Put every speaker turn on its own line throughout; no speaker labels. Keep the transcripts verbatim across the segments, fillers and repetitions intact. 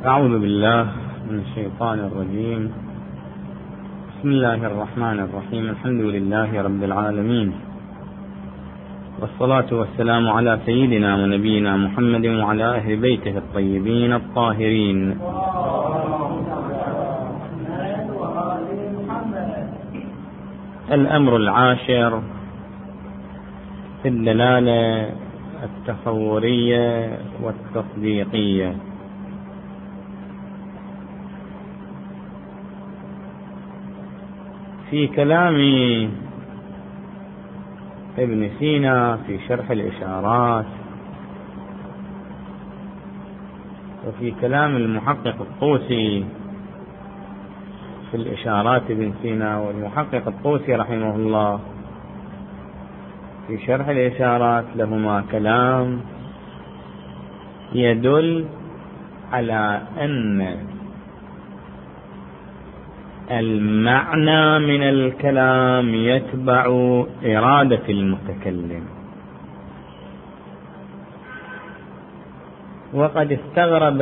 أعوذ بالله من الشيطان الرجيم. بسم الله الرحمن الرحيم. الحمد لله رب العالمين، والصلاة والسلام على سيدنا ونبينا محمد وعلى أهل بيته الطيبين الطاهرين. الأمر العاشر في الدلالة التصورية والتصديقية. في كلام ابن سينا في شرح الإشارات، وفي كلام المحقق الطوسي في الإشارات ابن سينا، والمحقق الطوسي رحمه الله في شرح الإشارات لهما كلام يدل على أن المعنى من الكلام يتبع إرادة المتكلم. وقد استغرب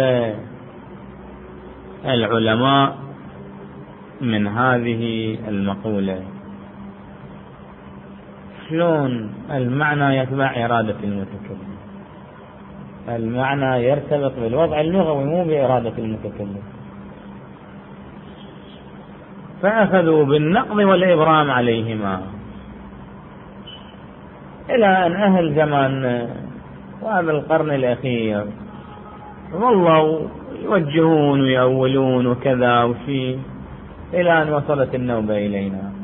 العلماء من هذه المقولة، شلون المعنى يتبع إرادة المتكلم؟ المعنى يرتبط بالوضع اللغوي مو بإرادة المتكلم. فأخذوا بالنقض والإبرام عليهما، إلى أن أهل زمان وهذا القرن الأخير والله يوجهون ويأولون وكذا وشي، إلى أن وصلت النوبة إلينا.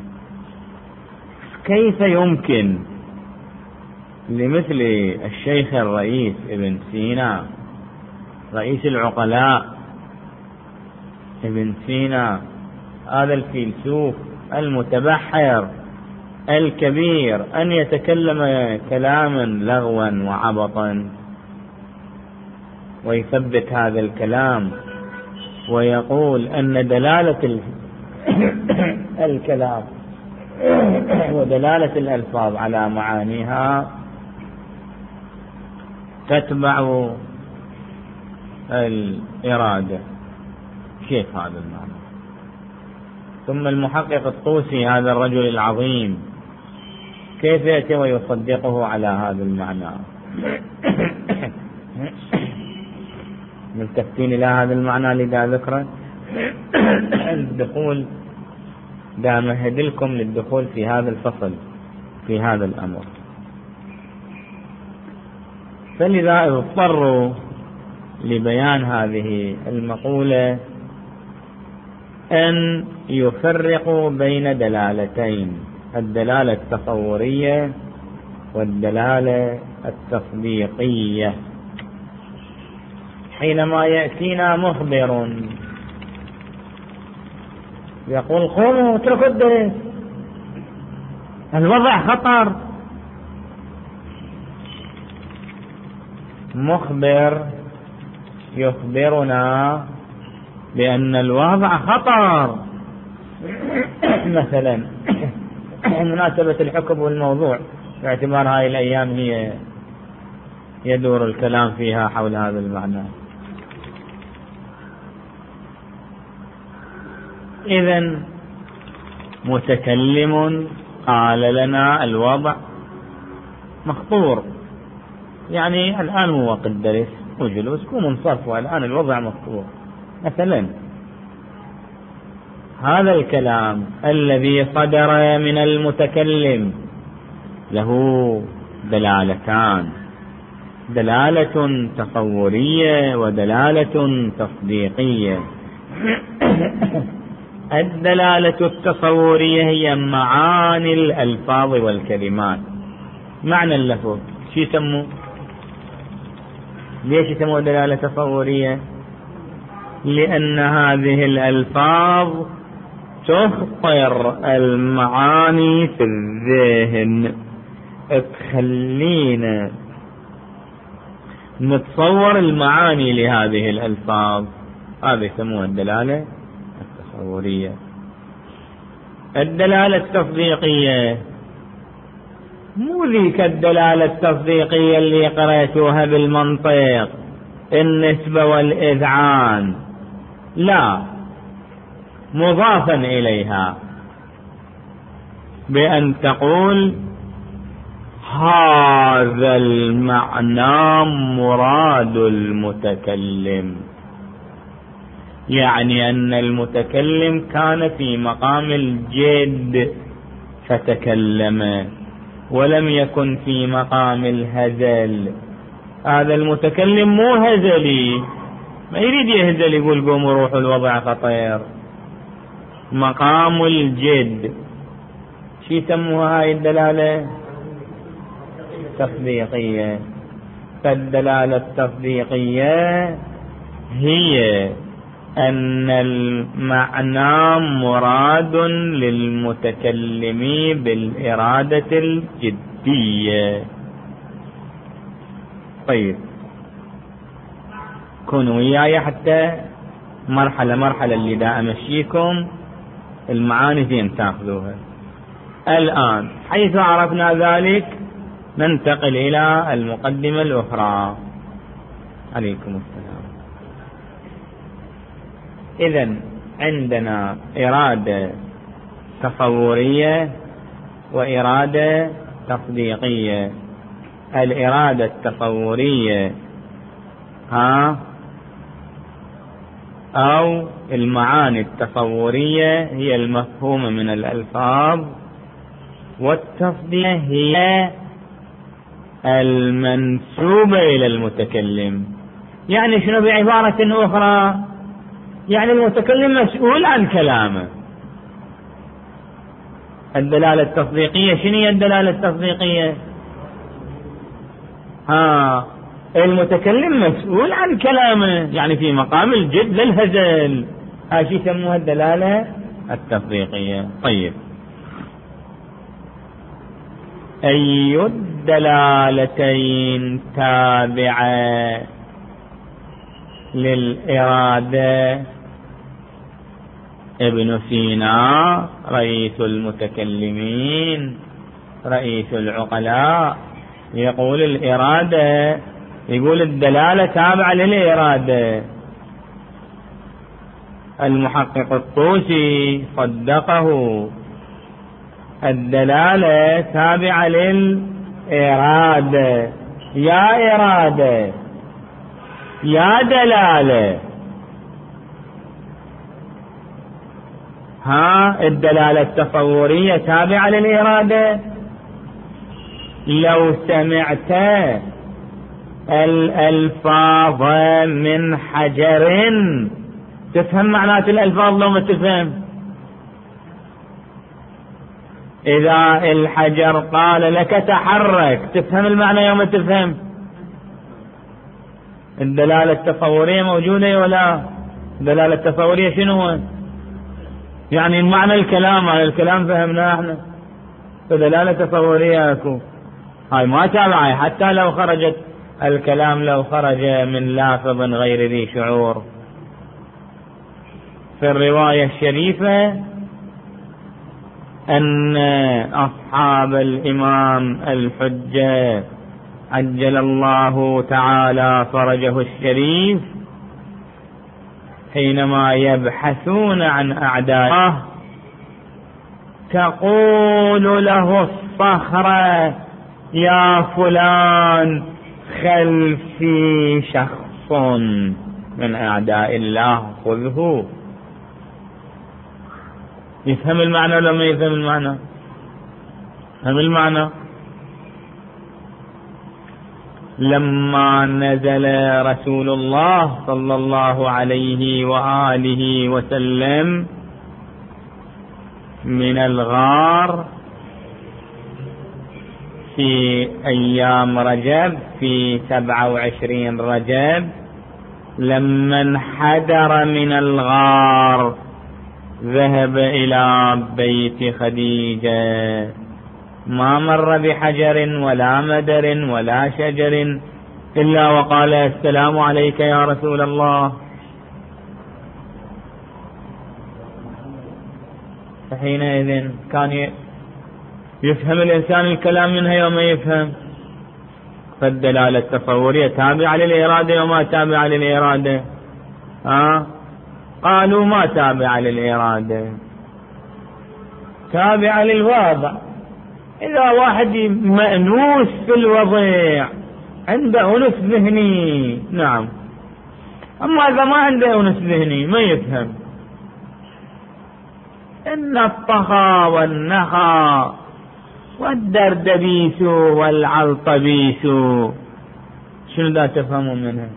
كيف يمكن لمثل الشيخ الرئيس ابن سينا، رئيس العقلاء ابن سينا، هذا الفيلسوف المتبحر الكبير، أن يتكلم كلاما لغوا وعبطا ويثبت هذا الكلام ويقول أن دلالة الكلام ودلالة الألفاظ على معانيها تتبع الإرادة؟ كيف هذا المعنى؟ ثم المحقق الطوسي هذا الرجل العظيم كيف يأتي ويصدقه على هذا المعنى؟ ملتفتين إلى هذا المعنى لذا ذكره الدخول دا مهد لكم للدخول في هذا الفصل في هذا الأمر. فلذا اضطروا لبيان هذه المقولة أن يفرقوا بين دلالتين، الدلالة التصورية والدلالة التصديقية. حينما يأتينا مخبر يقول قوموا اتركوا الدرس، الوضع خطر، مخبر يخبرنا بأن الوضع خطر، مثلا مناسبة الحكم والموضوع، باعتبار هاي الأيام هي يدور الكلام فيها حول هذا المعنى. إذن متكلم قال لنا الوضع مخطور، يعني الآن هو وقت الدرس وجلوس ومنصرف، والآن الوضع مخطور مثلا. هذا الكلام الذي صدر من المتكلم له دلالتان، دلالة تصورية ودلالة تصديقية. الدلالة التصورية هي معاني الألفاظ والكلمات. معنى اللفظ شو يسموه؟ ليش يسموه دلالة تصورية؟ لأن هذه الألفاظ تخطر المعاني في الذهن، تخلينا نتصور المعاني لهذه الألفاظ، هذا يسموها الدلالة التصورية. الدلالة التصديقية مو ذيك الدلالة التصديقية اللي قرأتوها بالمنطق، النسبة والإذعان، لا، مضافا إليها، بأن تقول هذا المعنى مراد المتكلم، يعني أن المتكلم كان في مقام الجد فتكلم، ولم يكن في مقام الهزل. هذا المتكلم مو هزلي، ما يريد يهزل يقول قوموا روحوا الوضع خطير، مقام الجد. شو يسموها هاي الدلالة؟ تصديقية. فالدلالة التصديقية هي أن المعنى مراد للمتكلم بالإرادة الجدية. طيب، كونوا وياي حتى مرحلة مرحلة اللي دا أمشيكم المعاني زين تاخذوها. الآن حيث عرفنا ذلك ننتقل إلى المقدمة الأخرى. عليكم السلام. إذن عندنا إرادة تصورية وإرادة تصديقية. الإرادة التصورية ها أو المعاني التصورية هي المفهومة من الألفاظ، والتصديق هي المنسوبة إلى المتكلم. يعني شنو بعبارة أخرى؟ يعني المتكلم مسؤول عن كلامه. الدلالة التصديقية شنو هي الدلالة التصديقية؟ ها المتكلم مسؤول عن كلامه، يعني في مقام الجد للهزل. هذا شيء يسموها الدلالة التصديقية. طيب، أي الدلالتين تابعة للإرادة؟ ابن سينا رئيس المتكلمين رئيس العقلاء يقول الإرادة، يقول الدلالة تابعة للإرادة. المحقق الطوسي صدقه، الدلالة تابعة للإرادة. يا إرادة يا دلالة، ها الدلالة التصورية تابعة للإرادة. لو سمعت الألفاظ من حجر تفهم معنات الألفاظ لو ما تفهم. إذا الحجر قال لك تحرك تفهم المعنى يوم تفهم. الدلالة التصورية موجودة ولا؟ الدلالة التصورية شنو هو؟ يعني المعنى الكلام، على الكلام فهمناه احنا، فدلالة تصورية اكو. هاي ما تابعي حتى لو خرجت الكلام، لو خرج من لافظ غير ذي شعور. في الرواية الشريفة أن أصحاب الإمام الحجة عجل الله تعالى فرجه الشريف حينما يبحثون عن أعدائه تقول له الصخرة يا فلان خلفي شخص من أعداء الله خذه. يفهم المعنى ولا ما يفهم المعنى؟ فهم المعنى. لما نزل رسول الله صلى الله عليه وآله وسلم من الغار في أيام رجب، في سبعة وعشرين رجب، لما انحدر من الغار ذهب إلى بيت خديجة، ما مر بحجر ولا مدر ولا شجر إلا وقال السلام عليك يا رسول الله. فحينئذ كان يفهم الإنسان الكلام منها يوم يفهم. فالدلالة التصورية تابعة للإرادة وما تابعة للإرادة؟ ها؟ قالوا ما تابعة للإرادة، تابعة للواضع. إذا واحد مأنوس في الوضع عنده أنس ذهني، نعم. أما إذا ما عنده أنس ذهني ما يفهم. إن الطخا والنخا والدردبيس والعلطبيس، شنو لا تفهمون منها؟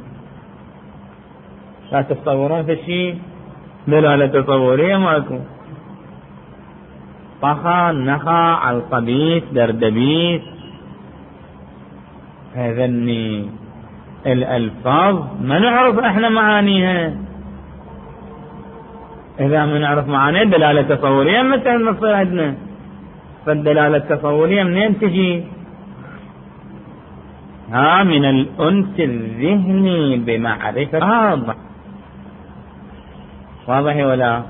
لا تتصورون في شيء دلالة تصورية ماكو. طخا، نخا، علطبيس، دردبيس، هذني الألفاظ ما نعرف احنا معانيها. إذا ما نعرف معانيها دلالة تصورية متى نصير عندنا؟ فالدلالة التصورية منين تجي؟ ها، من الأنس الذهني بمعرفة هذا. واضح ولا؟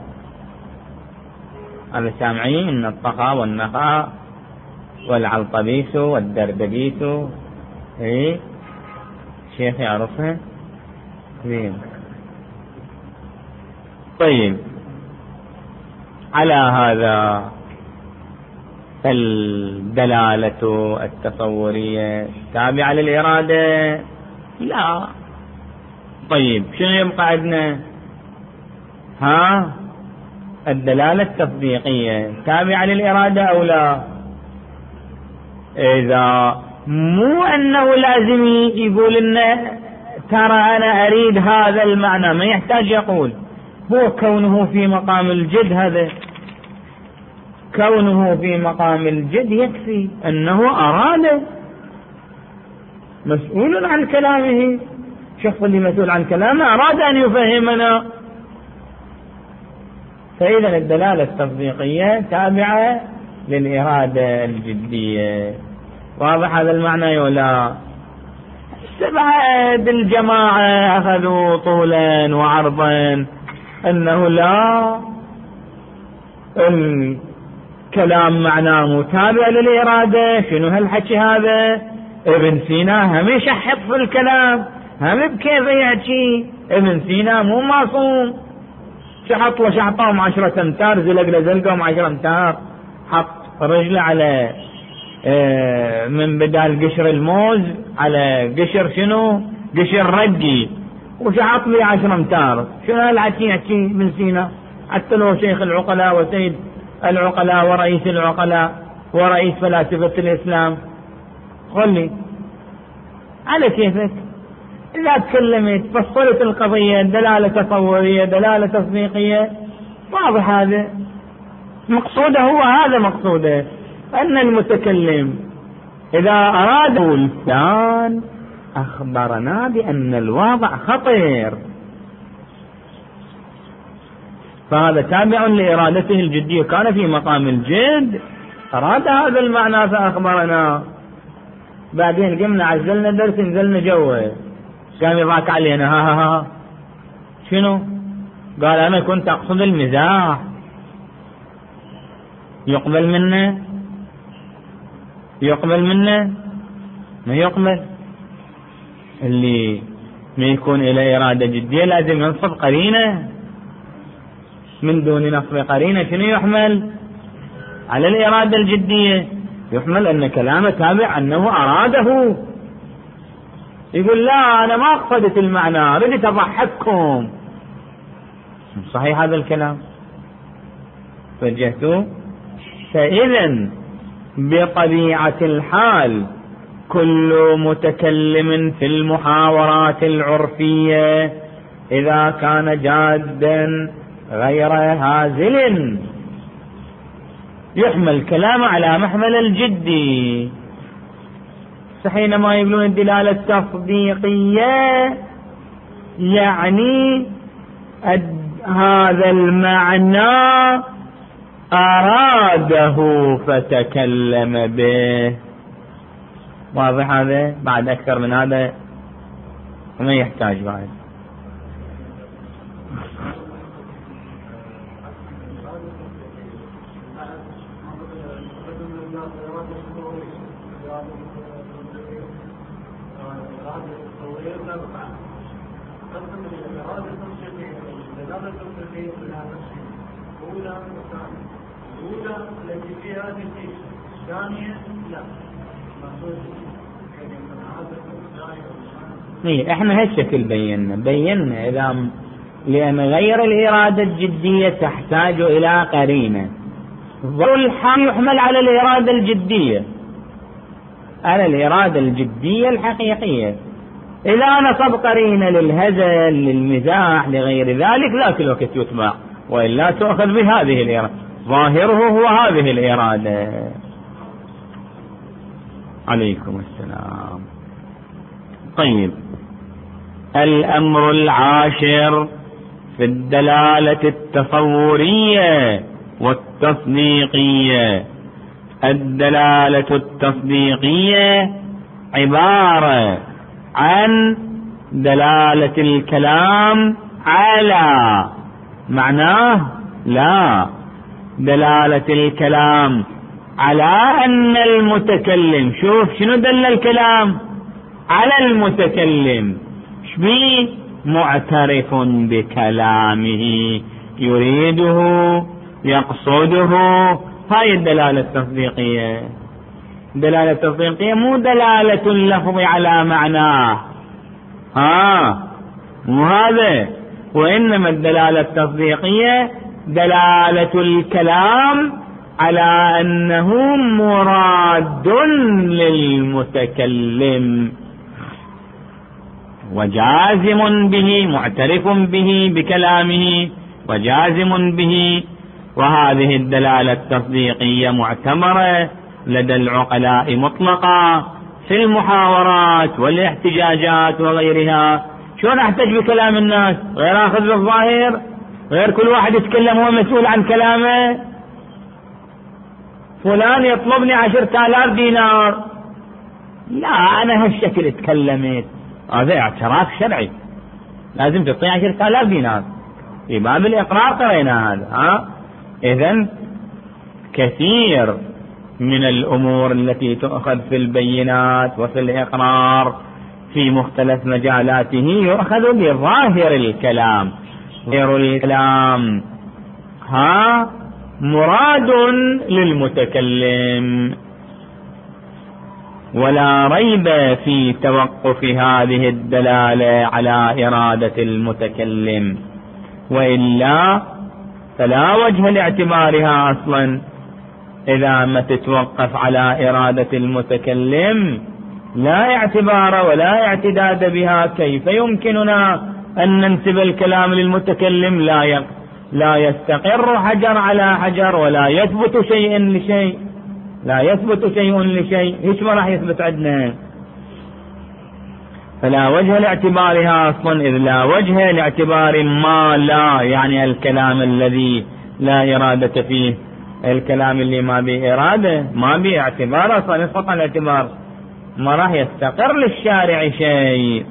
هذا سامعين؟ إن الطخا والنخا والعلطبيس والدردبيس، ايه شيخ يعرفها؟ زين. طيب، على هذا فالدلالة التصورية تابعة للإرادة؟ لا. طيب شنو يبقى عندنا؟ ها، الدلالة التطبيقية تابعة للإرادة أو لا؟ إذا مو أنه لازم يقول إنه ترى أنا أريد هذا المعنى، ما يحتاج يقول، هو كونه في مقام الجد، هذا كونه في مقام الجد يكفي أنه أراد، مسؤول عن كلامه. شخص اللي مسؤول عن كلامه أراد أن يفهمنا. فإذا الدلالة التصديقية تابعة للإرادة الجدية. واضح هذا المعنى ولا؟ استبعد الجماعة أخذوا طولا وعرضا أنه لا، الكلام معناه متابع للإرادة. شنو هالحكي هذا؟ ابن سينا هم يشحط في الكلام، هم بكيف يحكي. ابن سينا مو معصوم، شحط له شحطهم عشرة امتار، زلق له زلقهم عشرة امتار، حط رجله على اه من بدال قشر الموز على قشر شنو؟ قشر رجي، وشحط لي عشرة امتار. شنو هالحكي يحكي ابن سينا؟ حتى لو شيخ العقلاء وسيد العقلاء ورئيس العقلاء ورئيس فلاسفة الإسلام. قل على كيفك. إذا تكلمت فصلت القضية دلالة تصورية دلالة تصديقية، واضح هذا مقصوده. هو هذا مقصوده، أن المتكلم إذا أراد الفلان أخبرنا بأن الوضع خطير، فهذا تابع لإرادته الجدية. كان في مقام الجد، أراد هذا المعنى فأخبرنا. بعدين قمنا عزلنا درس، نزلنا جوه، قام يضحك علينا. ها ها ها شنو؟ قال أنا كنت أقصد المزاح. يقبل منه؟ يقبل منه؟ ما يقبل. اللي ما يكون إلى إرادة جدية لازم ينصب قرينة. من دون نصب قرينة شنو يحمل؟ على الإرادة الجدية، يحمل أن كلامه تابع أنه أراده. يقول لا أنا ما أقصدت المعنى، ردت أضحككم. صحيح هذا الكلام؟ فجهتوا. فإذا بطبيعة الحال كل متكلم في المحاورات العرفية إذا كان جادا غير هازل يحمل كلامه على محمل الجدي. حينما يقولون الدلالة التصديقية يعني هذا المعنى أراده فتكلم به. واضح هذا؟ بعد أكثر من هذا ما يحتاج بعد.
الإرادة التصورية ترفع قسم الإرادة التصديقية والدلالة التصديقية إلى نفسين أولى وثانية. الأولى التي فيها تكتيك، الثانية لا مقصود
إيه احنا هالشكل بينا بينا إذا لأن غير الإرادة الجدية تحتاج إلى قرينة. ضرر الحال يحمل على الإرادة الجدية، على الإرادة الجدية الحقيقية. إذا نصب قرينة للهزل للمزاح لغير ذلك لا كل وقت يتبع، وإلا تأخذ بهذه الإرادة، ظاهره هو هذه الإرادة. عليكم السلام. طيب، الأمر العاشر في الدلالة التصورية والتصديقية. الدلالة التصديقية عبارة عن دلالة الكلام على معناه، لا دلالة الكلام على أن المتكلم، شوف شنو دل الكلام على المتكلم، شبيه معترف بكلامه، يريده يقصده. هاي الدلالة التصديقية. الدلالة التصديقية مو دلالة اللفظ على معناه، ها مو هذا، وإنما الدلالة التصديقية دلالة الكلام على أنه مراد للمتكلم وجازم به، معترف به بكلامه وجازم به. وهذه الدلالة التصديقية معتبرة لدى العقلاء مطلقة في المحاورات والاحتجاجات وغيرها. شلون احتج بكلام الناس غير اخذ بالظاهر، غير كل واحد يتكلم هو مسؤول عن كلامه؟ فلان يطلبني عشرة آلاف دينار، لا انا هالشكل اتكلمت، هذا اعتراف شرعي، لازم تعطي عشرة آلاف دينار في باب الإقرار. قرينا هذا. ها إذن كثير من الأمور التي تؤخذ في البينات وفي الإقرار في مختلف مجالاته يؤخذ بظاهر الكلام. ظاهر الكلام ها مراد للمتكلم، ولا ريب في توقف هذه الدلالة على إرادة المتكلم، وإلا فلا وجه لاعتبارها أصلا. إذا ما تتوقف على إرادة المتكلم لا اعتبار ولا اعتداد بها، كيف يمكننا أن ننسب الكلام للمتكلم؟ لا يق... لا يستقر حجر على حجر، ولا يثبت شيء لشيء، لا يثبت شيء لشيء، ايش ما راح يثبت عندنا؟ فلا وجه لاعتبارها أصلا، إذ لا وجه لاعتبار ما لا، يعني الكلام الذي لا إرادة فيه، الكلام اللي ما به إرادة ما به اعتبار أصلا، يسقط عن الاعتبار، ما راح يستقر للشارع شيء.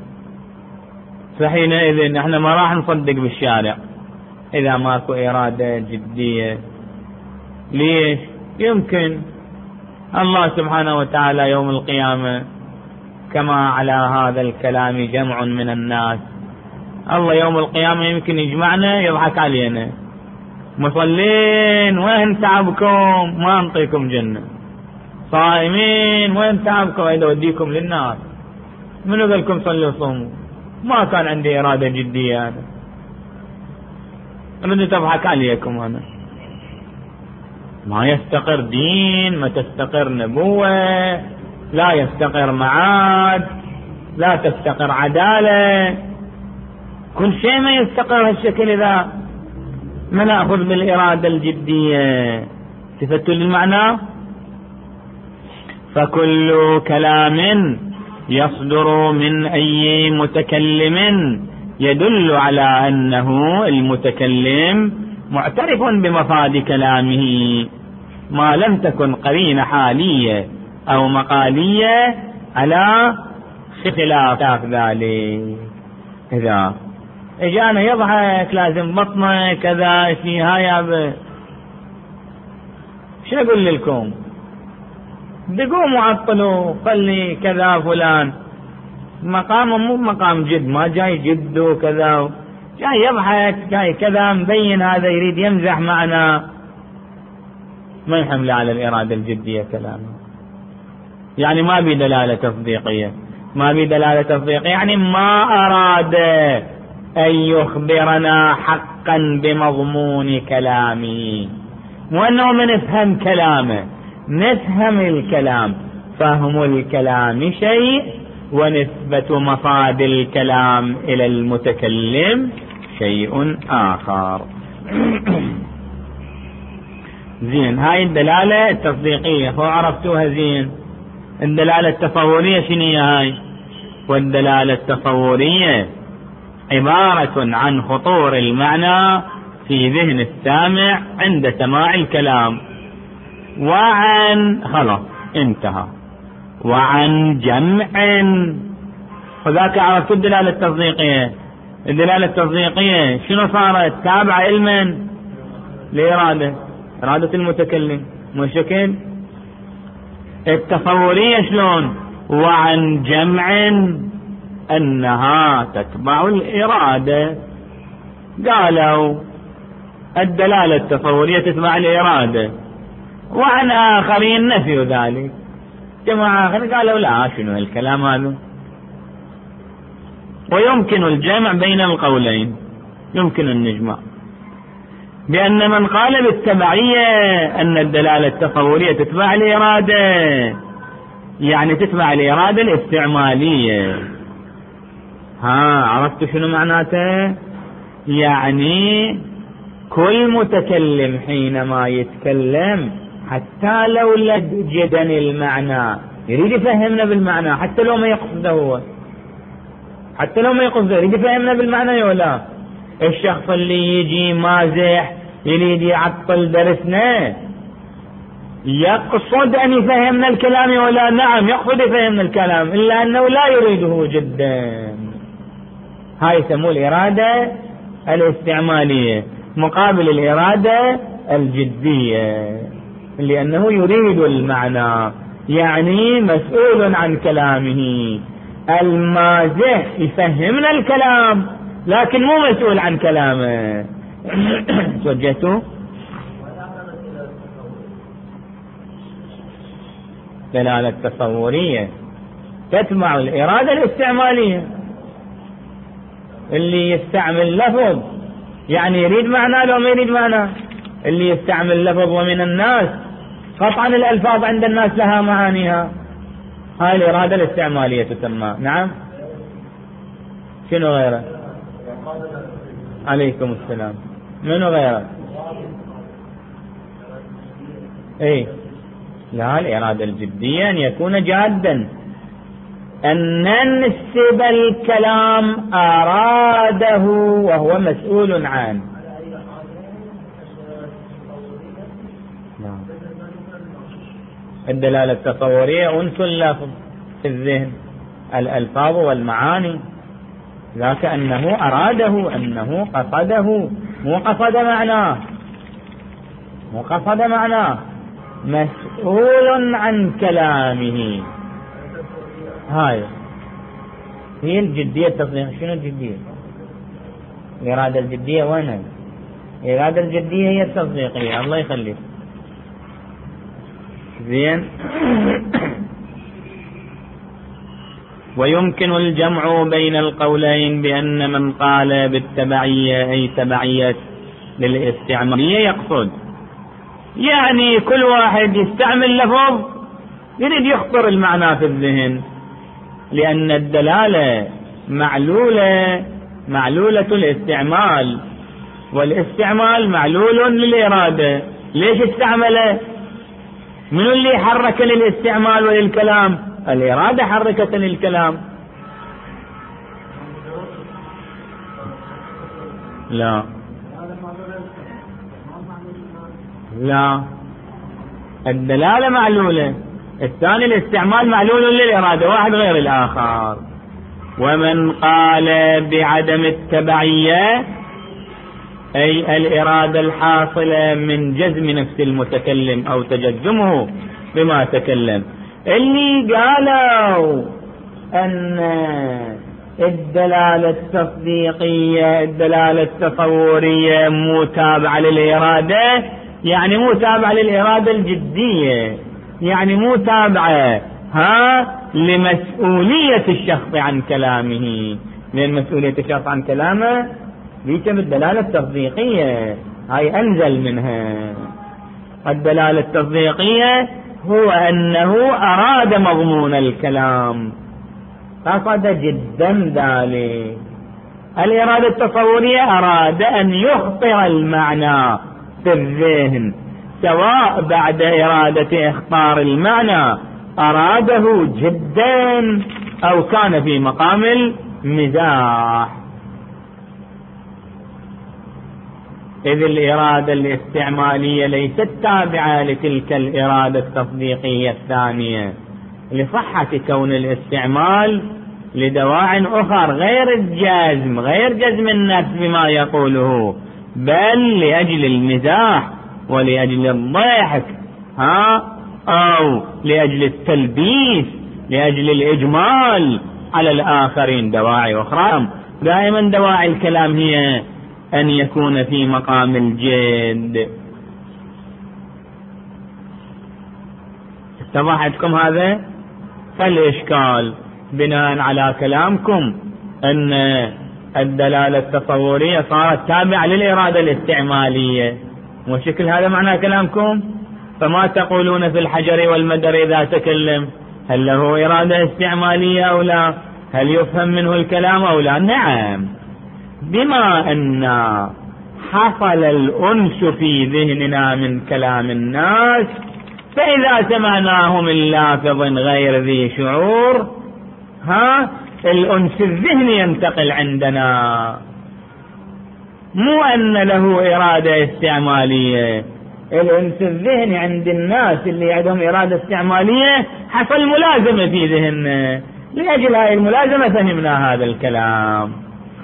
فحينئذ احنا ما راح نصدق بالشارع إذا ماكو إرادة جدية. ليش؟ يمكن الله سبحانه وتعالى يوم القيامة كما على هذا الكلام جمع من الناس، الله يوم القيامة يمكن يجمعنا يضحك علينا، مصلين وين تعبكم؟ ما انطيكم جنة. صائمين وين تعبكم؟ اذا اوديكم للنار. منو قال لكم صلوا صوموا؟ ما كان عندي إرادة جدية أنا، أنا تضحك عليكم. أنا ما يستقر دين، ما تستقر نبوة، لا يستقر معاد، لا تستقر عدالة، كل شيء ما يستقر هالشكل إذا ما نأخذ بالإرادة الجدية. تفتوا للمعنى؟ فكل كلام يصدر من أي متكلم يدل على أنه المتكلم معترف بمفاد كلامه، ما لم تكن قرينة حالية أو مقالية على خلاف ذلك. إذا إجانا يضحك لازم بطنه كذا في هاي، شو أقول لكم؟ دقوا معطلوا قال لي كذا فلان، مقامه مو مقام جد، ما جاي جد وكذا، جاي يضحك، جاي كذا، مبين هذا يريد يمزح معنا، ما يحمل على الإرادة الجدية كلامه. يعني ما بي دلالة تصديقية، ما بي دلالة تصديقية، يعني ما أراد أن يخبرنا حقا بمضمون كلامه، مو أنه من نفهم كلامه، نفهم الكلام، فهم الكلام شيء ونسبة مفاد الكلام إلى المتكلم شيء آخر. زين، هاي الدلالة التصديقية هو عرفتوها زين. الدلالة التصورية شنو هي هاي؟ والدلالة التصورية عبارة عن خطور المعنى في ذهن السامع عند سماع الكلام، وعن خلاص انتهى، وعن جمع. وذاك عرفت الدلالة التصديقية. الدلالة التصديقية شنو صارت؟ تابعة علما لإرادة، إرادة المتكلم، مو شكل. التصورية شلون؟ وعن جمع أنها تتبع الإرادة. قالوا الدلالة التصورية تتبع الإرادة، وعن آخرين نفي ذلك. جماعة آخرين قالوا لا، شنو الكلام هذا؟ ويمكن الجمع بين القولين، يمكن النجمع بأن من قال بالتبعية أن الدلالة التصورية تتبع الإرادة، يعني تتبع الإرادة الاستعمالية. ها، عرفت شنو معناته؟ يعني كل متكلم حينما يتكلم حتى لو لجدا المعنى يريد يفهمنا بالمعنى، حتى لو ما يقصده هو، حتى لو ما يقصده يريد يفهمنا بالمعنى ولا. الشخص اللي يجي مازح يريد يعطل درسنا يقصد أن يفهمنا الكلام ولا؟ نعم، يقصد يفهمنا الكلام، إلا أنه لا يريده جدا. هاي يسموه الإرادة الاستعمالية مقابل الإرادة الجدية، لأنه يريد المعنى، يعني مسؤول عن كلامه. المازح يفهمنا الكلام لكن مو مسؤول عن كلامه. توجهتوا؟ دلالة تصورية تتبع الإرادة الاستعمالية. اللي يستعمل لفظ يعني يريد معنى لو ما يريد معنى. اللي يستعمل لفظ ومن الناس، قطعا الألفاظ عند الناس لها معانيها، هاي الإرادة الاستعمالية تسمى. نعم، شنو غيره؟ عليكم السلام. منو غيره؟ اي لا، الإرادة الجدية أن يكون جادا، أن ننسب الكلام أراده وهو مسؤول عنه. الدلالة التصورية أنس اللفظ في الذهن، الألفاظ والمعاني، ذاك أنه أراده، أنه قصده، مو قصد معناه، مو قصد معناه، مسؤول عن كلامه. هاي هي الجدية التصديقية. شنو الجدية؟ الإرادة الجدية وين؟ الإرادة الجدية هي التصديقية. الله يخليك. زين. ويمكن الجمع بين القولين بأن من قال بالتبعية أي تبعية للاستعمالية يقصد، يعني كل واحد يستعمل لفظ يريد يخطر المعنى في الذهن، لأن الدلالة معلولة، معلولة الاستعمال، والاستعمال معلول للإرادة. ليش استعمله؟ من اللي حرك للاستعمال وللكلام؟ الإرادة حركت للكلام. لا لا، الدلالة معلولة، الثاني الاستعمال معلول للإرادة، واحد غير الآخر. ومن قال بعدم التبعية أي الإرادة الحاصلة من جزم نفس المتكلم أو تجزمه بما تكلم. اللي قالوا أن الدلالة التصديقية الدلالة التصورية مو تابعة للإرادة، يعني مو تابعة للإرادة الجدية، يعني مو تابعة ها لمسؤولية الشخص عن كلامه، لأن مسؤولية الشخص عن كلامه بيتم الدلالة التصديقية، هاي أنزل منها. الدلالة التصديقية هو أنه أراد مضمون الكلام، قصد جدا ذلك. الإرادة التصورية أراد أن يخطر المعنى في الذهن، سواء بعد إرادة إخطار المعنى أراده جدا أو كان في مقام المزاح. إذ الإرادة الاستعمالية ليست تابعة لتلك الإرادة التصديقية الثانية لصحة كون الاستعمال لدواعٍ أخرى غير الجزم، غير جزم النفس بما يقوله، بل لأجل المزاح ولأجل الضحك ها أو لأجل التلبيس، لأجل الإجمال على الآخرين، دواعي أخرى. دائما دواعي الكلام هي أن يكون في مقام الجد. اتضحتكم هذا؟ فالإشكال بناء على كلامكم أن الدلالة التصورية صارت تابعة للإرادة الاستعمالية، وشكل هذا معنى كلامكم. فما تقولون في الحجر والمدر إذا تكلم؟ هل له إرادة استعمالية أو لا؟ هل يفهم منه الكلام أو لا؟ نعم، بما أن حصل الأنس في ذهننا من كلام الناس، فإذا سمعناه من لافظ غير ذي شعور ها الأنس الذهني ينتقل عندنا، مو أن له إرادة استعمالية. الأنس الذهني عند الناس اللي عندهم إرادة استعمالية حصل ملازمة في ذهننا، لأجل هذه الملازمة فهمنا هذا الكلام.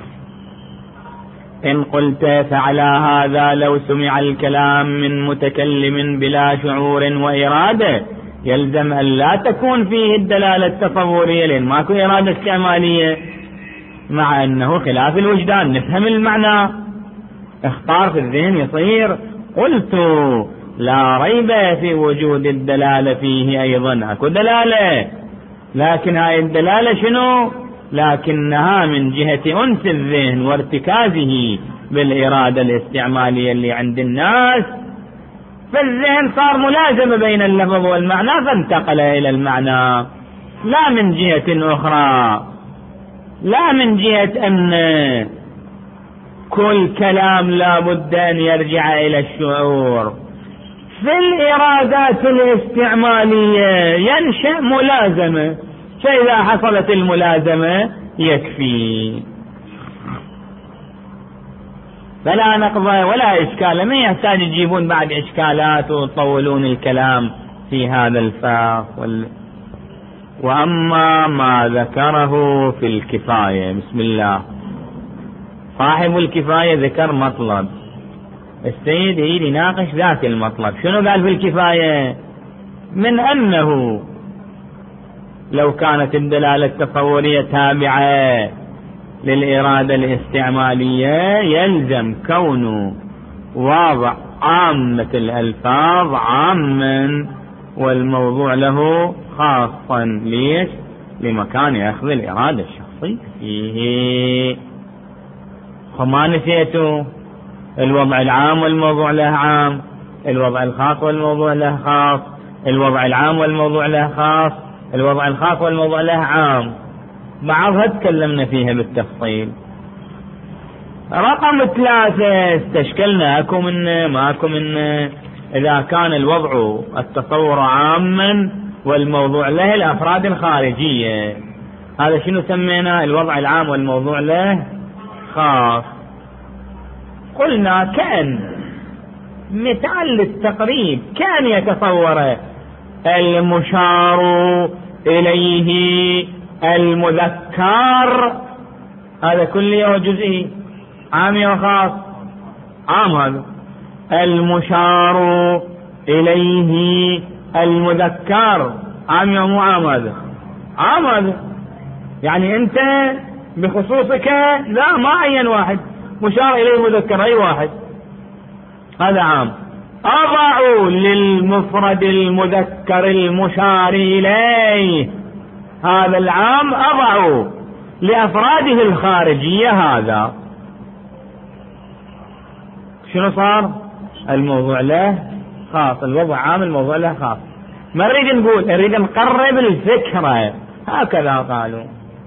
إن قلت فعلى هذا لو سمع الكلام من متكلم بلا شعور وإرادة يلزم أن لا تكون فيه الدلالة التصورية، لأن ماكو إرادة استعمالية، مع أنه خلاف الوجدان، نفهم المعنى، اختار في الذهن يصير. قلت لا ريب في وجود الدلالة فيه أيضا، أكو دلالة، لكن هاي الدلالة شنو؟ لكنها من جهة أنس الذهن وارتكازه بالإرادة الاستعمالية اللي عند الناس، فالذهن صار ملازمة بين اللفظ والمعنى فانتقل إلى المعنى، لا من جهة أخرى، لا من جهة أن كل كلام لا بد أن يرجع إلى الشعور. في الإرادات الاستعمالية ينشأ ملازمة، فإذا حصلت الملازمة يكفي، فلا نقض ولا إشكال. ما يحتاج يجيبون بعد إشكالات ويطولون الكلام في هذا الفصل. وأما ما ذكره في الكفاية، بسم الله، صاحب الكفاية ذكر مطلب، السيد يريد يناقش ذات المطلب. شنو قال في الكفاية؟ من أنه لو كانت الدلالة التصورية تابعة للإرادة الاستعمالية يلزم كون واضع عامة الألفاظ عاما والموضوع له خاصا. ليش؟ لمكان أخذ الإرادة الشخصية فيه. وما نسيتوا الوضع العام والموضوع له عام، الوضع الخاص والموضوع له خاص، الوضع العام والموضوع له خاص، الوضع الخاص والموضوع له عام، بعضها تكلمنا فيها بالتفصيل. رقم ثلاثة استشكلنا اكو منه ماكو منه. اذا كان الوضع التصور عاما والموضوع له الافراد الخارجية، هذا شنو سمينا؟ الوضع العام والموضوع له خاص. قلنا كأن مثال للتقريب كان يتصور المشار إليه المذكر، هذا كلي وجزئي، عام وخاص. عام هذا المشار إليه المذكر عام ومو عام، هذا عام، هذا يعني أنت بخصوصك لا ما عين واحد، مشار إليه مذكر أي واحد، هذا عام. أضعوا للمفرد المذكر المشار إليه، هذا العام أضعوا لأفراده الخارجية، هذا شنو صار؟ الموضوع له خاص، الوضع عام الموضوع له خاص. ما نريد نقول، نريد نقرب الفكرة، هكذا قالوا.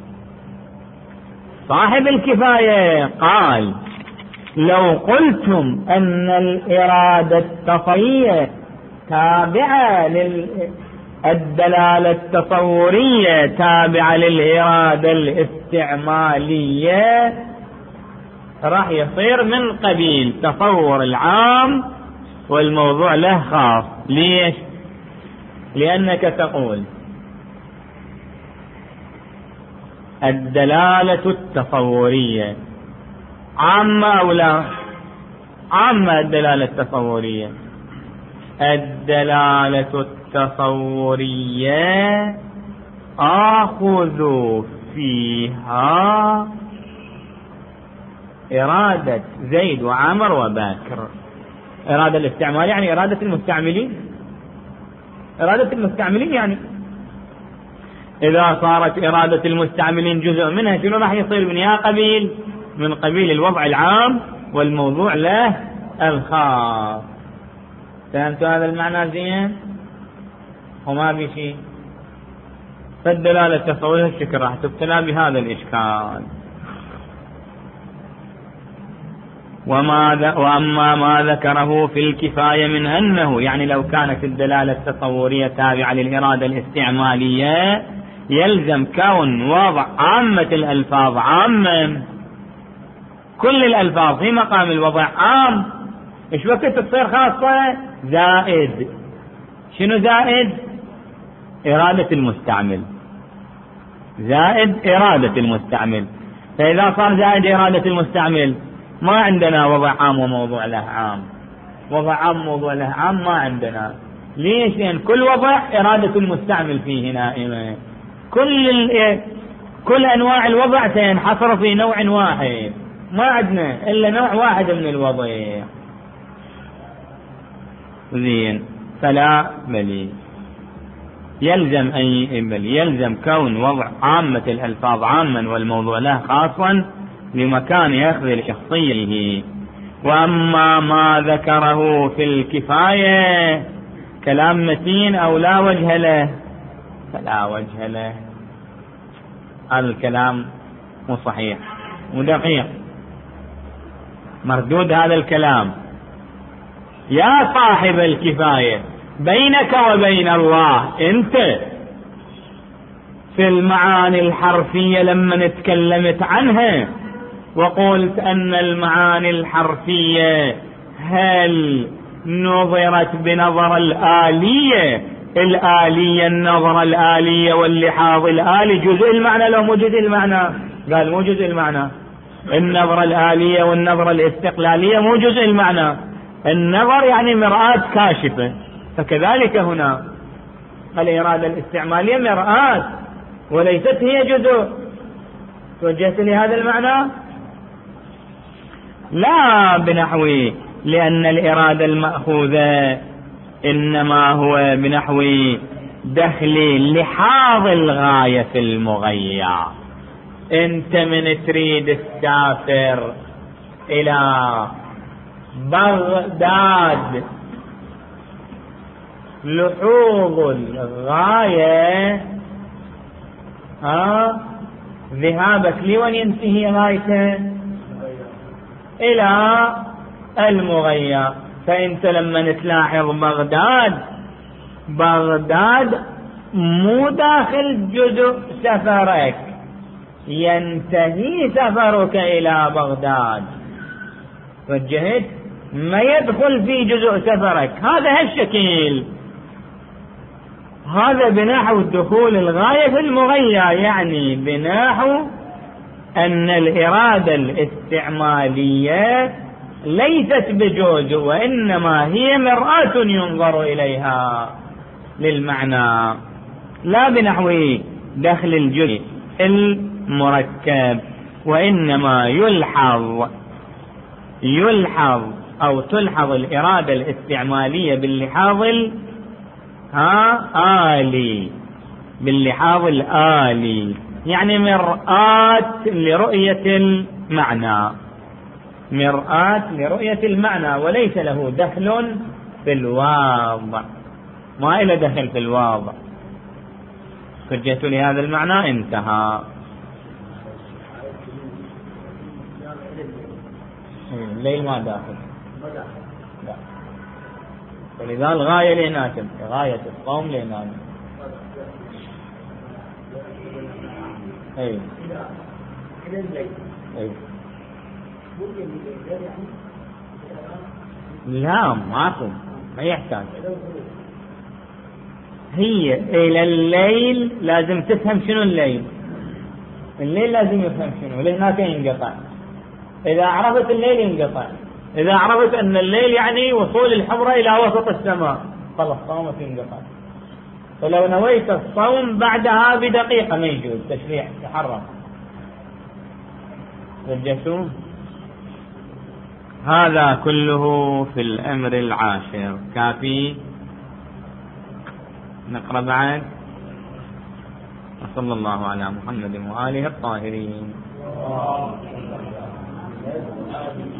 صاحب الكفاية قال لو قلتم أن الإرادة التصورية تابعة للدلالة التصورية تابعة للإرادة الاستعمالية، راح يصير من قبيل تصور العام والموضوع له خاص. ليش؟ لأنك تقول الدلالة التصورية عامة أو لا؟ عامة الدلالة التصورية. الدلالة التصورية آخذ فيها إرادة زيد وعمر وباكر. إرادة الاستعمال يعني إرادة المستعملين، إرادة المستعملين يعني إذا صارت إرادة المستعملين جزء منها شنو راح يصير؟ من يا قبيل من قبيل الوضع العام والموضوع له الخاص. فهمتوا هذا المعنى زين؟ وما في شيء. فالدلالة التصورية الشكل راح تبتلى بهذا الإشكال. وما وأما ما ذكره في الكفاية من أنه يعني لو كانت الدلالة التصورية تابعة للإرادة الاستعمالية يلزم كون وضع عامة الألفاظ عاما، كل الألفاظ في مقام الوضع عام، إيش وقت تصير خاصة؟ زائد شنو زائد؟ إرادة المستعمل، زائد إرادة المستعمل. فإذا صار زائد إرادة المستعمل ما عندنا وضع عام وموضوع له عام، وضع عام وموضوع له عام ما عندنا. ليش؟ لأن كل وضع إرادة المستعمل فيه نائمة، كل كل أنواع الوضع سينحصر في نوع واحد، ما عندنا إلا نوع واحد من الوضع. زين. فلا بل يلزم أن بل يلزم كون وضع عامة الألفاظ عاما والموضوع له خاصا لمكان أخذ لشخصيه. وأما ما ذكره في الكفاية كلام متين أو لا وجه له، فلا وجه له، هذا الكلام مو صحيح ودقيق، مردود هذا الكلام. يا صاحب الكفاية بينك وبين الله أنت في المعاني الحرفية لما تكلمت عنها وقلت أن المعاني الحرفية هل نظرت بنظر الآلية، الآلية النظر الآلية واللحاظ الآلي جزء المعنى لو مو جزء المعنى؟ قال مو جزء المعنى. النظرة الآلية والنظرة الاستقلالية مو جزء المعنى. النظر يعني مرآة كاشفة، فكذلك هنا الإرادة الاستعمالية مرآة وليست هي جزء. توجهت لهذا المعنى؟ لا بنحو لأن الإرادة المأخوذة إنما هو بنحو دخل لحاظ الغاية في المغير. أنت من تريد تسافر إلى بغداد لحوظ الغاية، ها ذهابك لوين ينتهي غايته؟ إلى المغير. فأنت لما تلاحظ بغداد، بغداد مو داخل جزء سفرك، ينتهي سفرك إلى بغداد، وجهت ما يدخل في جزء سفرك. هذا هالشكل، هذا بنحو دخول الغاية في المغير، يعني بنحو أن الإرادة الاستعمالية ليست بجزء وإنما هي مرآة ينظر إليها للمعنى، لا بنحو دخل الجزء المركب، وإنما يلحظ يلحظ أو تلحظ الإرادة الاستعمالية باللحاظ الآلي باللحاظ الآلي، يعني مرآة لرؤية المعنى مرآة لرؤية المعنى، وليس له دخل في الواضع، ما إلى دخل في الواضع. حجة لهذا المعنى انتهى. الليل ما داخل، لا. ولذا الغاية لناتم، غاية الصوم لناتم. أي أي لا ماكو، ما يحتاج. هي إلى الليل لازم تفهم شنو الليل. الليل لازم يفهم شنو، لهناك ينقطع. إذا عرفت الليل ينقطع. إذا عرفت أن الليل يعني وصول الحمرة إلى وسط السماء خلاص صومك ينقطع. فلو نويت الصوم بعدها بدقيقة ما يجوز، تشريع تحرم. رجعتوا؟ هذا كله في الأمر العاشر. كافي؟ نقرأ بعد. وصلى الله على محمد وآله الطاهرين.